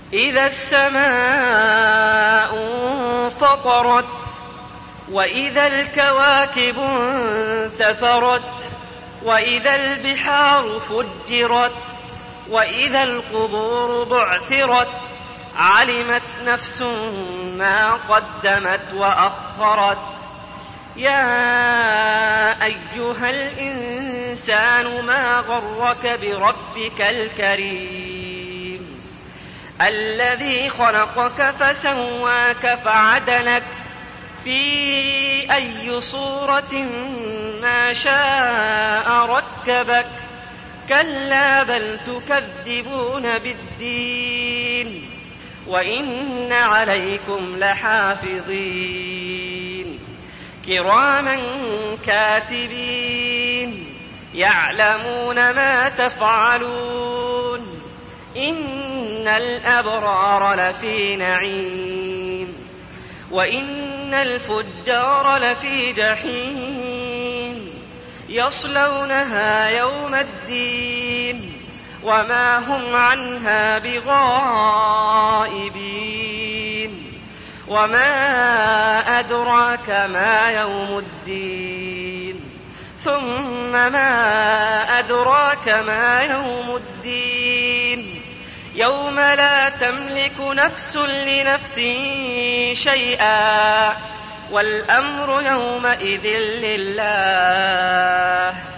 إذا السماء انفطرت وإذا الكواكب انتثرت وإذا البحار فجرت وإذا القبور بعثرت علمت نفس ما قدمت وأخرت. يا أيها الإنسان ما غرك بربك الكريم الذي خلقك فسواك فعدلك في أي صورة ما شاء ركبك. كلا بل تكذبون بالدين وإن عليكم لحافظين كراما كاتبين يعلمون ما تفعلون. إن الأبرار لفي نعيم وإن الفجار لفي جحيم يصلونها يوم الدين وما هم عنها بغائبين. وما أدراك ما يوم الدين ثم ما أدراك ما يوم الدين يوم لا تملك نفس لنفس شيئا والأمر يومئذ لله.